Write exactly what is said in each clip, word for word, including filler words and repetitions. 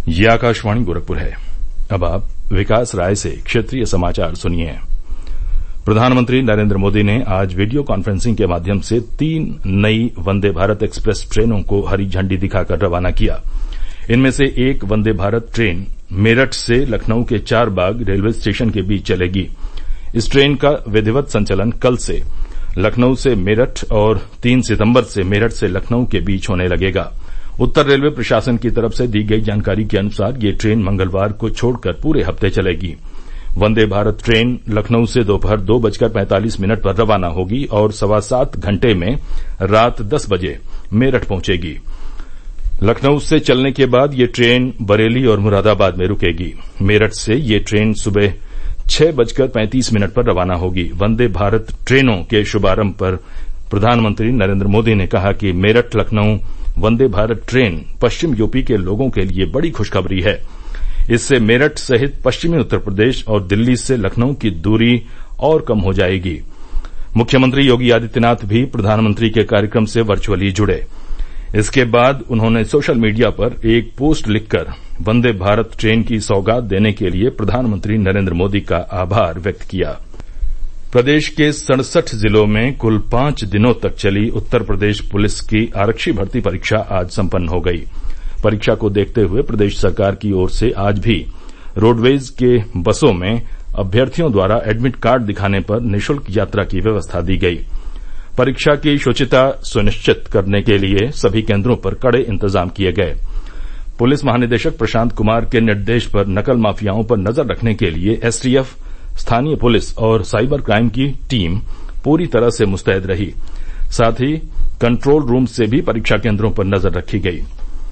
ये आकाशवाणी गोरखपुर है। अब आप विकास राय से क्षेत्रीय समाचार सुनिए। प्रधानमंत्री नरेंद्र मोदी ने आज वीडियो कॉन्फ्रेंसिंग के माध्यम से तीन नई वंदे भारत एक्सप्रेस ट्रेनों को हरी झंडी दिखाकर रवाना किया। इनमें से एक वंदे भारत ट्रेन मेरठ से लखनऊ के चारबाग रेलवे स्टेशन के बीच चलेगी। इस ट्रेन का विधिवत संचालन कल से लखनऊ से मेरठ और तीन सितंबर से मेरठ से लखनऊ के बीच होने लगेगा। उत्तर रेलवे प्रशासन की तरफ से दी गई जानकारी के अनुसार ये ट्रेन मंगलवार को छोड़कर पूरे हफ्ते चलेगी। वंदे भारत ट्रेन लखनऊ से दोपहर दो बजकर पैंतालीस मिनट पर रवाना होगी और सवा सात घंटे में रात दस बजे मेरठ पहुंचेगी। लखनऊ से चलने के बाद ये ट्रेन बरेली और मुरादाबाद में रुकेगी। मेरठ से ये ट्रेन सुबह छह बजकर पैंतीस मिनट पर रवाना होगी। वंदे भारत ट्रेनों के शुभारंभ पर प्रधानमंत्री नरेंद्र मोदी ने कहा कि मेरठ लखनऊ वंदे भारत ट्रेन पश्चिम यूपी के लोगों के लिए बड़ी खुशखबरी है। इससे मेरठ सहित पश्चिमी उत्तर प्रदेश और दिल्ली से लखनऊ की दूरी और कम हो जाएगी। मुख्यमंत्री योगी आदित्यनाथ भी प्रधानमंत्री के कार्यक्रम से वर्चुअली जुड़े। इसके बाद उन्होंने सोशल मीडिया पर एक पोस्ट लिखकर वंदे भारत ट्रेन की सौगात देने के लिए प्रधानमंत्री नरेंद्र मोदी का आभार व्यक्त किया। प्रदेश के सड़सठ जिलों में कुल पांच दिनों तक चली उत्तर प्रदेश पुलिस की आरक्षी भर्ती परीक्षा आज संपन्न हो गई। परीक्षा को देखते हुए प्रदेश सरकार की ओर से आज भी रोडवेज के बसों में अभ्यर्थियों द्वारा एडमिट कार्ड दिखाने पर निःशुल्क यात्रा की व्यवस्था दी गई। परीक्षा की शुचिता सुनिश्चित करने के लिए सभी केंद्रों पर कड़े इंतजाम किए गए। पुलिस महानिदेशक प्रशांत कुमार के निर्देश पर नकल माफियाओं पर नजर रखने के लिए एसटीएफ, स्थानीय पुलिस और साइबर क्राइम की टीम पूरी तरह से मुस्तैद रही। साथ ही कंट्रोल रूम से भी परीक्षा केंद्रों पर नजर रखी गई।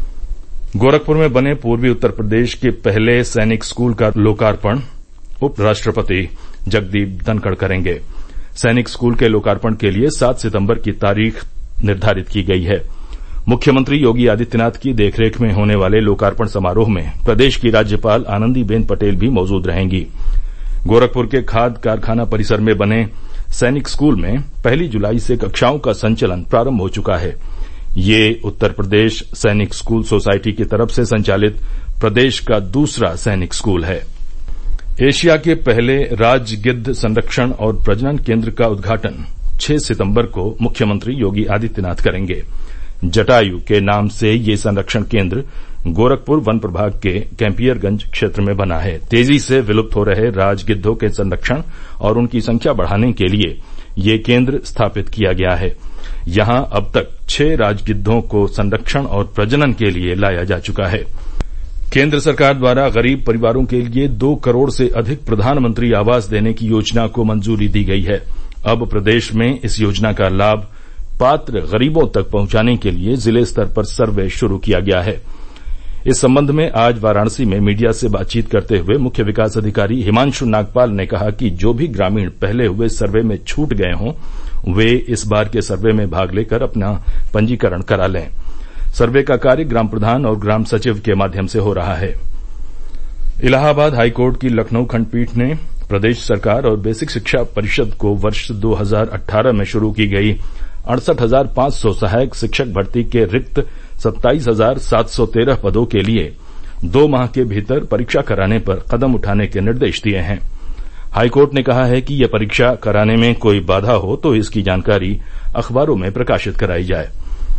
गोरखपुर में बने पूर्वी उत्तर प्रदेश के पहले सैनिक स्कूल का लोकार्पण उपराष्ट्रपति जगदीप धनखड़ करेंगे। सैनिक स्कूल के लोकार्पण के लिए सात सितंबर की तारीख निर्धारित की गई है। मुख्यमंत्री योगी आदित्यनाथ की देखरेख में होने वाले लोकार्पण समारोह में प्रदेश की राज्यपाल आनंदीबेन पटेल भी मौजूद रहेंगी। गोरखपुर के खाद कारखाना परिसर में बने सैनिक स्कूल में पहली जुलाई से कक्षाओं का संचालन प्रारंभ हो चुका है। ये उत्तर प्रदेश सैनिक स्कूल सोसाइटी की तरफ से संचालित प्रदेश का दूसरा सैनिक स्कूल है। एशिया के पहले राजगिद्ध संरक्षण और प्रजनन केंद्र का उद्घाटन छह सितंबर को मुख्यमंत्री योगी आदित्यनाथ करेंगे। जटायु के नाम से ये संरक्षण केंद्र गोरखपुर वन प्रभाग के कैंपियरगंज क्षेत्र में बना है। तेजी से विलुप्त हो रहे राजगिद्धों के संरक्षण और उनकी संख्या बढ़ाने के लिए ये केंद्र स्थापित किया गया है। यहां अब तक छह राजगिद्धों को संरक्षण और प्रजनन के लिए लाया जा चुका है। केंद्र सरकार द्वारा गरीब परिवारों के लिए दो करोड़ से अधिक प्रधानमंत्री आवास देने की योजना को मंजूरी दी गई है। अब प्रदेश में इस योजना का लाभ पात्र गरीबों तक पहुंचाने के लिए जिले स्तर पर सर्वे शुरू किया गया है। इस संबंध में आज वाराणसी में मीडिया से बातचीत करते हुए मुख्य विकास अधिकारी हिमांशु नागपाल ने कहा कि जो भी ग्रामीण पहले हुए सर्वे में छूट गए हों वे इस बार के सर्वे में भाग लेकर अपना पंजीकरण करा लें। सर्वे का कार्य ग्राम प्रधान और ग्राम सचिव के माध्यम से हो रहा है। इलाहाबाद हाईकोर्ट की लखनऊ खंडपीठ ने प्रदेश सरकार और बेसिक शिक्षा परिषद को वर्ष दो हजार अठारह में शुरू की गई अड़सठ हजार पांच सौ सहायक शिक्षक भर्ती के रिक्त सत्ताईस हजार सात सौ तेरह पदों के लिए दो माह के भीतर परीक्षा कराने पर कदम उठाने के निर्देश दिए हैं। हाईकोर्ट ने कहा है कि यह परीक्षा कराने में कोई बाधा हो तो इसकी जानकारी अखबारों में प्रकाशित कराई जाए।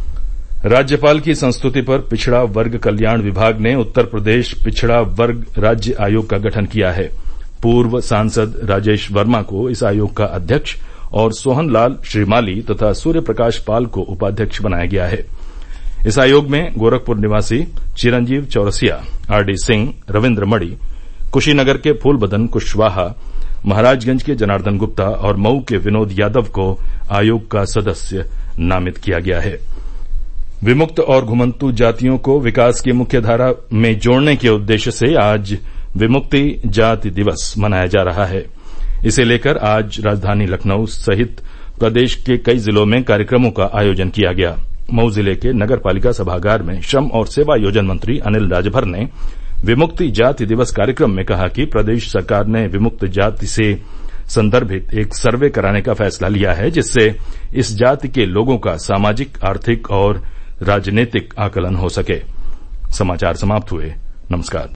राज्यपाल की संस्तुति पर पिछड़ा वर्ग कल्याण विभाग ने उत्तर प्रदेश पिछड़ा वर्ग राज्य आयोग का गठन किया है। पूर्व सांसद राजेश वर्मा को इस आयोग का अध्यक्ष और सोहनलाल श्रीमाली तथा सूर्य प्रकाश पाल को उपाध्यक्ष बनाया गया है। इस आयोग में गोरखपुर निवासी चिरंजीव चौरसिया, आरडी सिंह, रविन्द्र मणि, कुशीनगर के फूलबदन कुशवाहा, महाराजगंज के जनार्दन गुप्ता और मऊ के विनोद यादव को आयोग का सदस्य नामित किया गया है। विमुक्त और घुमंतु जातियों को विकास की मुख्यधारा में जोड़ने के उद्देश्य से आज विमुक्ति जाति दिवस मनाया जा रहा है। इसे लेकर आज राजधानी लखनऊ सहित प्रदेश के कई जिलों में कार्यक्रमों का आयोजन किया गया। मऊ जिले के नगर पालिका सभागार में श्रम और सेवा योजन मंत्री अनिल राजभर ने विमुक्ति जाति दिवस कार्यक्रम में कहा कि प्रदेश सरकार ने विमुक्त जाति से संदर्भित एक सर्वे कराने का फैसला लिया है, जिससे इस जाति के लोगों का सामाजिक, आर्थिक और राजनीतिक आकलन हो सके। समाचार समाप्त हुए। नमस्कार।